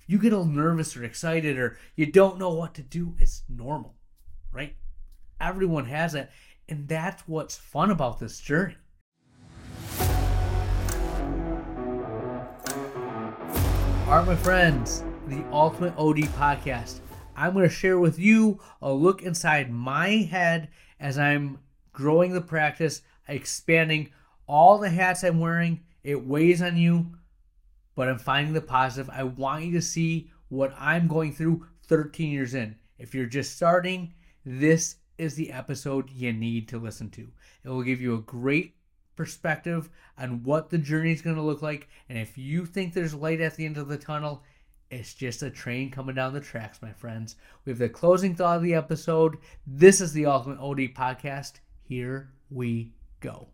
you get a little nervous or excited or you don't know what to do, it's normal, right? Everyone has it, and that's what's fun about this journey. All right, my friends, the Ultimate OD Podcast. I'm going to share with you a look inside my head as I'm growing the practice, expanding all the hats I'm wearing. It weighs on you, but I'm finding the positive. I want you to see what I'm going through 13 years in. If you're just starting, this is the episode you need to listen to. It will give you a great perspective on what the journey is going to look like. And if you think there's light at the end of the tunnel, it's just a train coming down the tracks, my friends. We have the closing thought of the episode. This is the Ultimate OD Podcast. Here we go.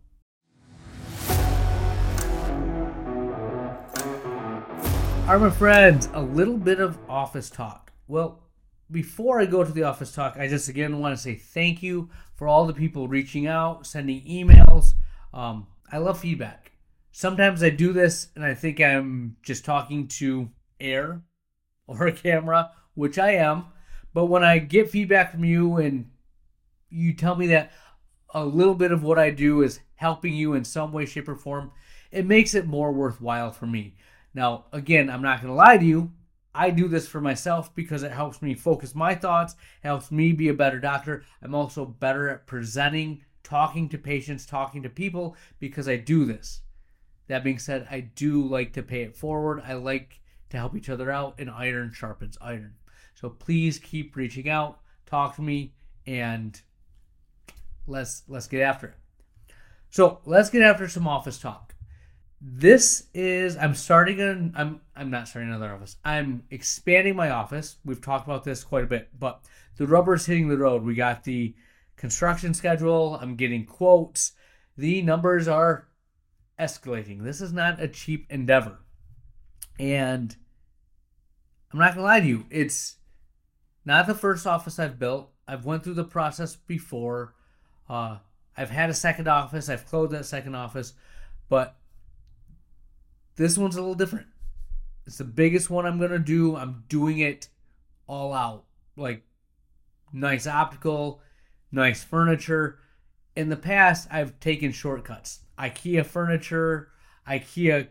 All right, my friends, a little bit of office talk. Well, before I go to the office talk, I just again want to say thank you for all the people reaching out, sending emails. I love feedback. Sometimes I do this and I think I'm just talking to air or a camera, which I am. But when I get feedback from you and you tell me that a little bit of what I do is helping you in some way, shape, or form, it makes it more worthwhile for me. Now, again, I'm not going to lie to you. I do this for myself because it helps me focus my thoughts, helps me be a better doctor. I'm also better at presenting, talking to patients, talking to people because I do this. That being said, I do like to pay it forward. I like to help each other out, and iron sharpens iron. So please keep reaching out, talk to me, and let's get after it. So let's get after some office talk. I'm not starting another office. I'm expanding my office. We've talked about this quite a bit, but the rubber's hitting the road. We got the construction schedule. I'm getting quotes. The numbers are escalating. This is not a cheap endeavor. And I'm not going to lie to you. It's not the first office I've built. I've went through the process before. I've had a second office. I've closed that second office. But this one's a little different. It's the biggest one I'm going to do. I'm doing it all out. Like, nice optical, nice furniture. In the past, I've taken shortcuts. IKEA furniture, IKEA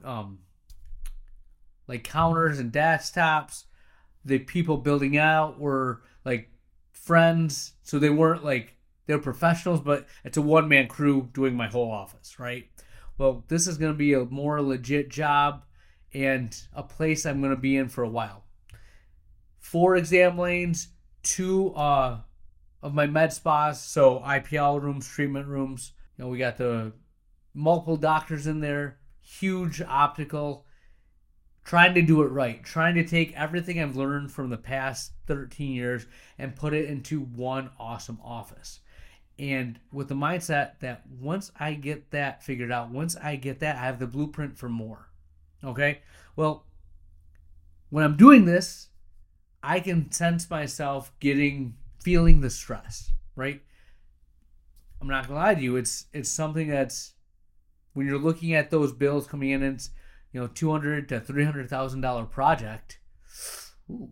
like counters and desktops. The people building out were like friends, so they weren't like, they're professionals, but it's a one-man crew doing my whole office, right? Well, this is going to be a more legit job and a place I'm going to be in for a while. 4 exam lanes, 2 of my med spas, so IPL rooms, treatment rooms. You know, we got the multiple doctors in there, huge optical, trying to do it right, trying to take everything I've learned from the past 13 years and put it into one awesome office. And with the mindset that once I get that figured out, once I get that, I have the blueprint for more. Okay? Well, when I'm doing this, I can sense myself feeling the stress, right? I'm not going to lie to you. It's something that's, when you're looking at those bills coming in, it's, $200,000 to $300,000 project. Ooh.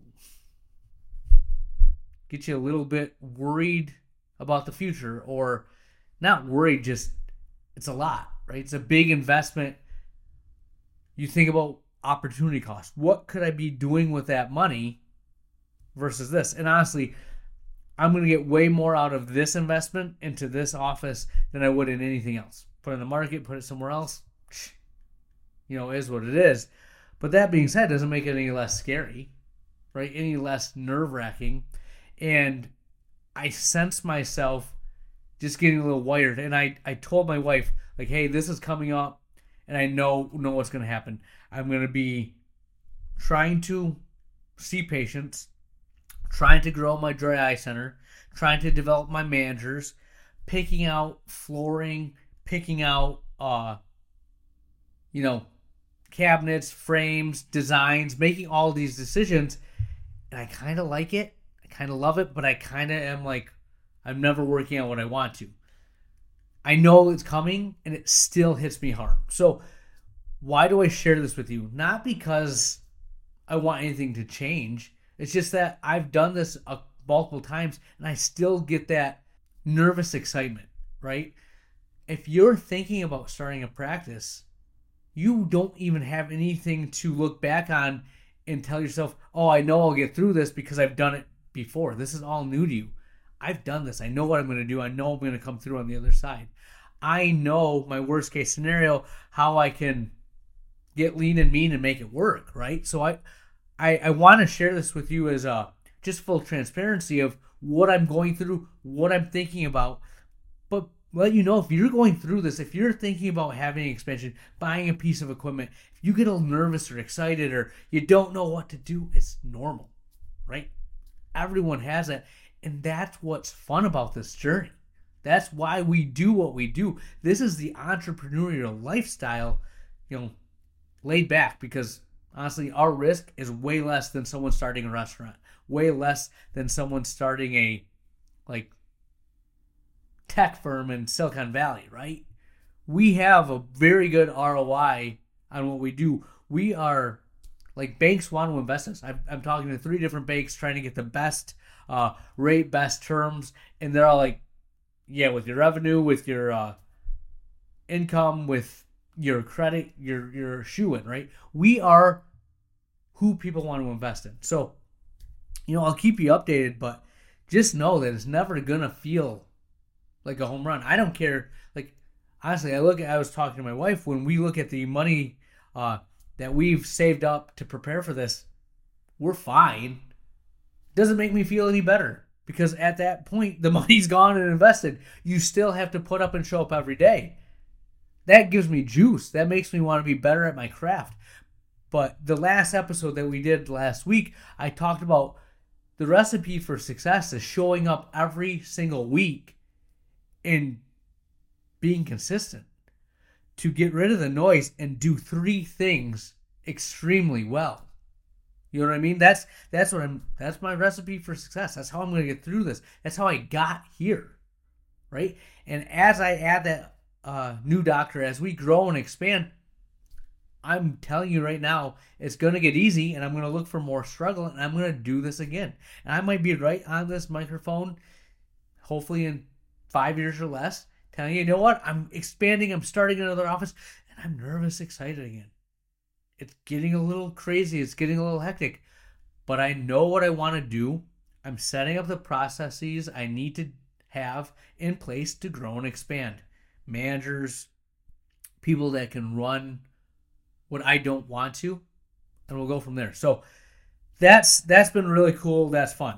Get you a little bit worried about the future, or not worried, just it's a lot, right? It's a big investment. You think about opportunity cost. What could I be doing with that money versus this? And honestly, I'm going to get way more out of this investment into this office than I would in anything else. Put it in the market, put it somewhere else, is what it is. But that being said, doesn't make it any less scary, right? Any less nerve-wracking. And I sense myself just getting a little wired. And I told my wife, like, hey, this is coming up, and I know what's going to happen. I'm going to be trying to see patients, trying to grow my dry eye center, trying to develop my managers, picking out flooring, picking out, cabinets, frames, designs, making all these decisions. And I kind of like it. I kind of love it, but I kind of am like, I'm never working on what I want to. I know it's coming, and it still hits me hard. So why do I share this with you? Not because I want anything to change. It's just that I've done this multiple times and I still get that nervous excitement, right? If you're thinking about starting a practice, you don't even have anything to look back on and tell yourself, oh, I know I'll get through this because I've done it before. This is all new to you. I've done this. I know what I'm going to do. I know I'm going to come through on the other side. I know my worst case scenario, how I can get lean and mean and make it work, right? So I want to share this with you as just full transparency of what I'm going through, what I'm thinking about, but let you know if you're going through this, if you're thinking about having an expansion, buying a piece of equipment, if you get a little nervous or excited or you don't know what to do, it's normal, right? Everyone has that, and that's what's fun about this journey. That's why we do what we do. This is the entrepreneurial lifestyle, laid back, because honestly, our risk is way less than someone starting a restaurant, way less than someone starting a tech firm in Silicon Valley, right? We have a very good ROI on what we do. We are banks want to invest in us. I'm talking to 3 different banks trying to get the best rate, best terms, and they're all like, yeah, with your revenue, with your income, with your credit, your shoe-in, right? We are who people want to invest in. So, I'll keep you updated, but just know that it's never going to feel like a home run. I don't care. Honestly, I was talking to my wife, when we look at the money that we've saved up to prepare for this, we're fine. Doesn't make me feel any better, because at that point, the money's gone and invested. You still have to put up and show up every day. That gives me juice. That makes me want to be better at my craft. But the last episode that we did last week, I talked about the recipe for success is showing up every single week and being consistent to get rid of the noise and do 3 things extremely well. You know what I mean? That's my recipe for success. That's how I'm going to get through this. That's how I got here, right? And as I add that new doctor, as we grow and expand, I'm telling you right now, it's going to get easy, and I'm going to look for more struggle, and I'm going to do this again. And I might be right on this microphone, hopefully in 5 years or less, telling you know what? I'm expanding, I'm starting another office, and I'm nervous, excited again. It's getting a little crazy. It's getting a little hectic. But I know what I want to do. I'm setting up the processes I need to have in place to grow and expand. Managers, people that can run what I don't want to, and we'll go from there. So that's been really cool. That's fun.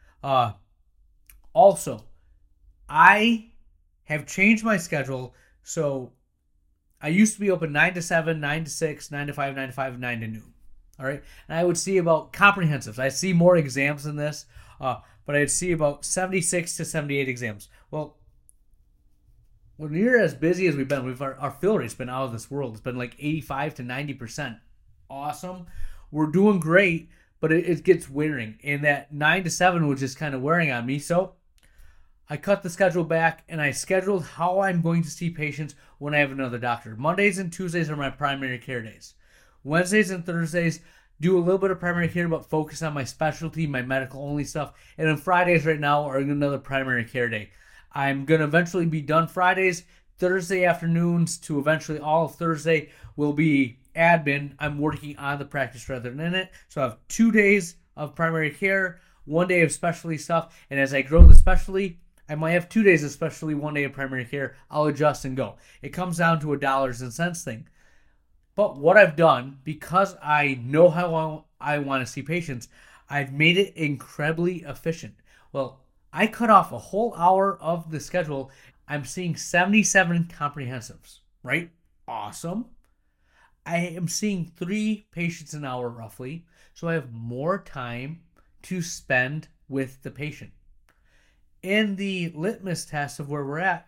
Also, I have changed my schedule. So I used to be open 9 to 7, 9 to 6, 9 to 5, 9 to 5, 9 to noon. All right. And I would see about comprehensives. I see more exams than this, but I'd see about 76 to 78 exams. Well, when you're as busy as we've been, our fill rate's been out of this world. It's been 85 to 90%. Awesome. We're doing great, but it gets wearing. And that 9 to 7 was just kind of wearing on me. So I cut the schedule back, and I scheduled how I'm going to see patients when I have another doctor. Mondays and Tuesdays are my primary care days. Wednesdays and Thursdays, do a little bit of primary care, but focus on my specialty, my medical-only stuff. And then Fridays right now are another primary care day. I'm going to eventually be done Fridays. Thursday afternoons to eventually all of Thursday will be admin. I'm working on the practice rather than in it. So I have 2 days of primary care, 1 day of specialty stuff. And as I grow the specialty, I might have 2 days of specialty, 1 day of primary care. I'll adjust and go. It comes down to a dollars and cents thing. But what I've done, because I know how I want to see patients, I've made it incredibly efficient. Well, I cut off a whole hour of the schedule. I'm seeing 77 comprehensives, right? Awesome. I am seeing 3 patients an hour roughly, so I have more time to spend with the patient. In the litmus test of where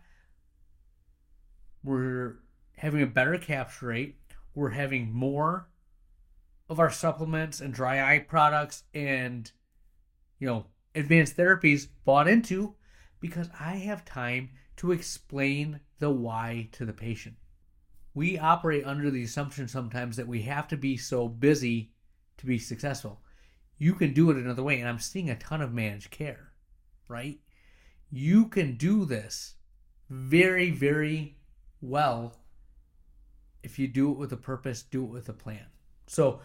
we're having a better capture rate. We're having more of our supplements and dry eye products and, advanced therapies bought into because I have time to explain the why to the patient. We operate under the assumption sometimes that we have to be so busy to be successful. You can do it another way. And I'm seeing a ton of managed care, right? You can do this very, very well if you do it with a purpose, do it with a plan. So,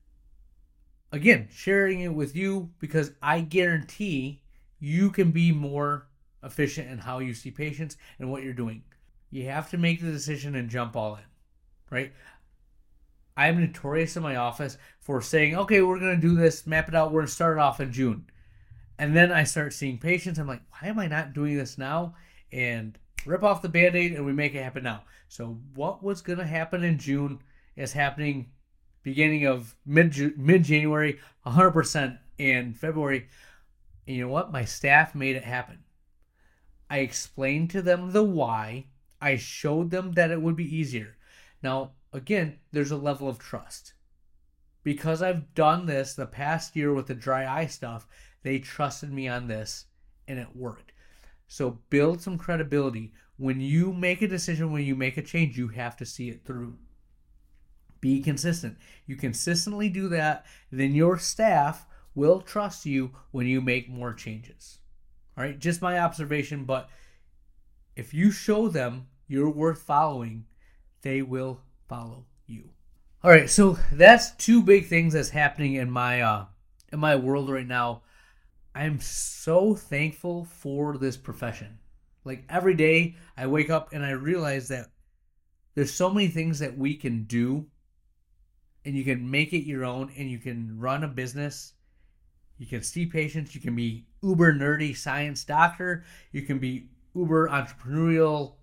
again, sharing it with you because I guarantee you can be more efficient in how you see patients and what you're doing. You have to make the decision and jump all in, right? I'm notorious in my office for saying, okay, we're going to do this, map it out, we're going to start it off in June. And then I start seeing patients. I'm like, why am I not doing this now? And rip off the Band-Aid and we make it happen now. So what was going to happen in June is happening beginning of mid-January, 100% in February. And you know what? My staff made it happen. I explained to them the why. I showed them that it would be easier. Now, again, there's a level of trust. Because I've done this the past year with the dry eye stuff, they trusted me on this and it worked. So build some credibility. When you make a decision, when you make a change, you have to see it through. Be consistent. You consistently do that, then your staff will trust you when you make more changes. All right, just my observation, but if you show them you're worth following, they will follow you. All right, so that's two big things that's happening in my world right now. I'm so thankful for this profession. Like every day I wake up and I realize that there's so many things that we can do and you can make it your own and you can run a business. You can see patients. You can be uber nerdy science doctor. You can be uber entrepreneurial,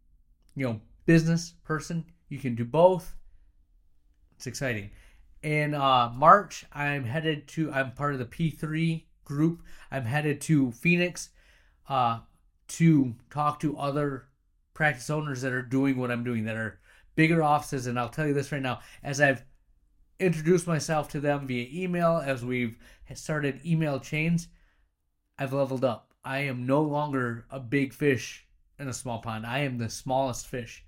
business person. You can do both. It's exciting. In March, I'm part of the P3 group. I'm headed to Phoenix to talk to other practice owners that are doing what I'm doing, that are bigger offices. And I'll tell you this right now, as I've introduced myself to them via email, as we've started email chains, I've leveled up. I am no longer a big fish in a small pond. I am the smallest fish.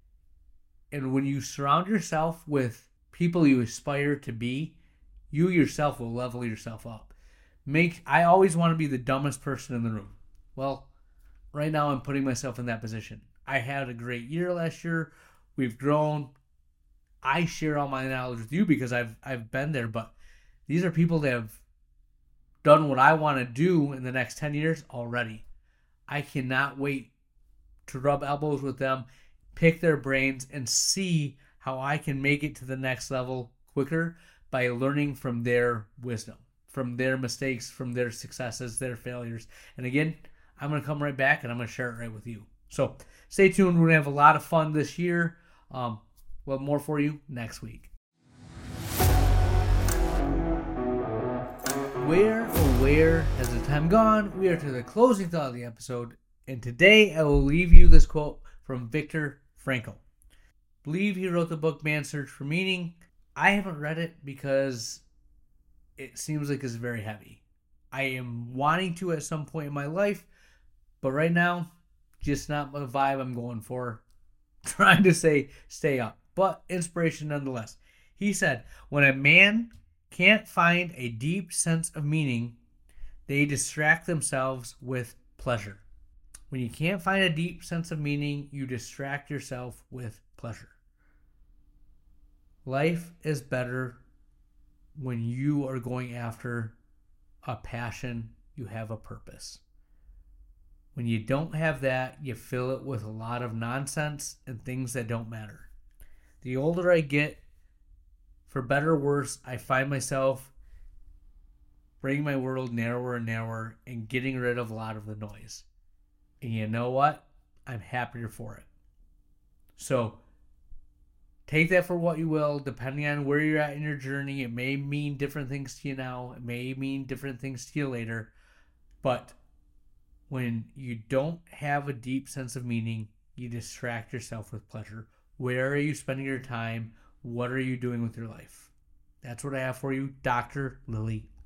And when you surround yourself with people you aspire to be, you yourself will level yourself up. I always want to be the dumbest person in the room. Well, right now I'm putting myself in that position. I had a great year last year. We've grown. I share all my knowledge with you because I've been there, but these are people that have done what I want to do in the next 10 years already. I cannot wait to rub elbows with them, pick their brains, and see how I can make it to the next level quicker by learning from their wisdom, from their mistakes, from their successes, their failures. And again, I'm going to come right back and I'm going to share it right with you. So stay tuned. We're going to have a lot of fun this year. We'll have more for you next week. Where has the time gone? We are to the closing thought of the episode. And today I will leave you this quote from Viktor Frankl. I believe he wrote the book Man's Search for Meaning. I haven't read it because it seems like it's very heavy. I am wanting to at some point in my life, but right now, just not the vibe I'm going for. Trying to stay up, but inspiration nonetheless. He said, when a man can't find a deep sense of meaning, they distract themselves with pleasure. When you can't find a deep sense of meaning, you distract yourself with pleasure. Life is better when you are going after a passion, you have a purpose. When you don't have that, you fill it with a lot of nonsense and things that don't matter. The older I get, for better or worse, I find myself bringing my world narrower and narrower and getting rid of a lot of the noise. And you know what? I'm happier for it. So take that for what you will, depending on where you're at in your journey. It may mean different things to you now. It may mean different things to you later. But when you don't have a deep sense of meaning, you distract yourself with pleasure. Where are you spending your time? What are you doing with your life? That's what I have for you, Dr. Lily